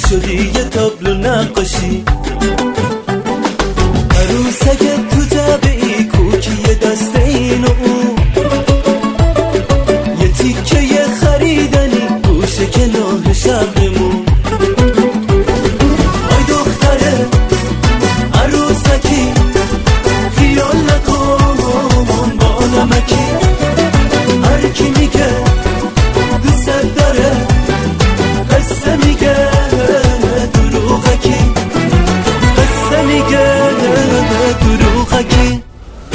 شدی یه تابلو نقاشی. عروسک تو جعبه‌ای کوکی دست این و اون، یه تیکه یه خریدنی گوشه کنار شبمون. آی دختره عروسکی خیال نکن با نمکی، هر کی میگه دوست داره قصه میگه دروغکی، قصه میگه دروغکی.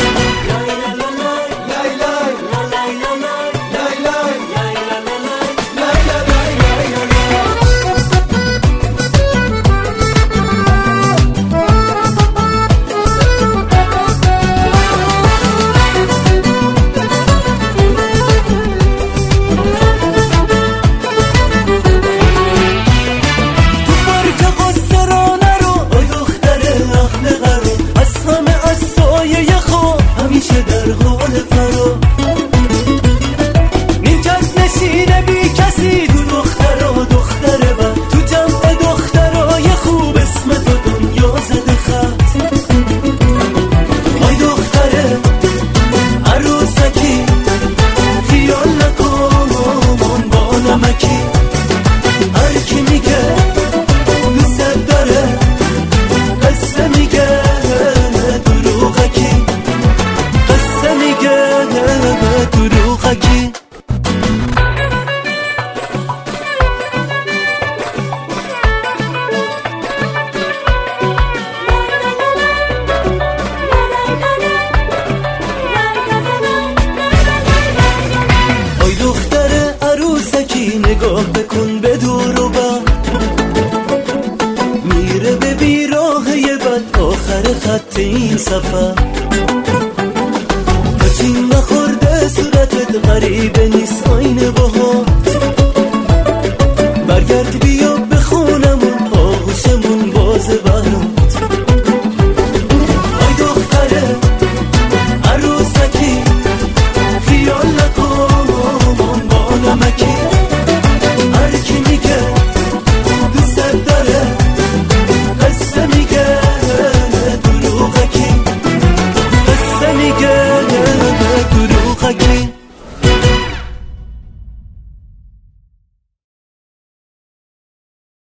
نگاه بکن به دور و بر، میره به بیراهه بد آخر خط این سفر. تا چین نخورده صورتت غریبه